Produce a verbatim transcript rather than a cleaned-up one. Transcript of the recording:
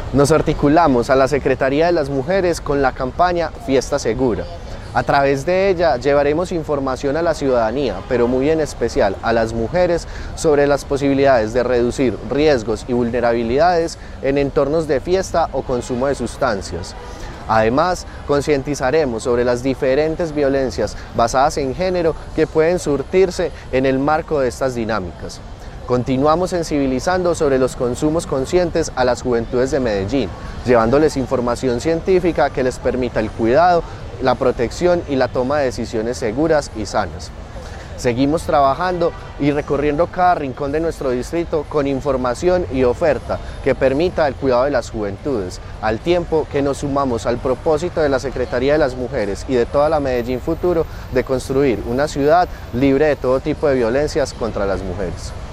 Nos articulamos a la Secretaría de las Mujeres con la campaña Fiesta Segura. A través de ella llevaremos información a la ciudadanía, pero muy en especial a las mujeres, sobre las posibilidades de reducir riesgos y vulnerabilidades en entornos de fiesta o consumo de sustancias. Además, concientizaremos sobre las diferentes violencias basadas en género que pueden surtirse en el marco de estas dinámicas. Continuamos sensibilizando sobre los consumos conscientes a las juventudes de Medellín, llevándoles información científica que les permita el cuidado, la protección y la toma de decisiones seguras y sanas. Seguimos trabajando y recorriendo cada rincón de nuestro distrito con información y oferta que permita el cuidado de las juventudes, al tiempo que nos sumamos al propósito de la Secretaría de las Mujeres y de toda la Medellín Futuro de construir una ciudad libre de todo tipo de violencias contra las mujeres.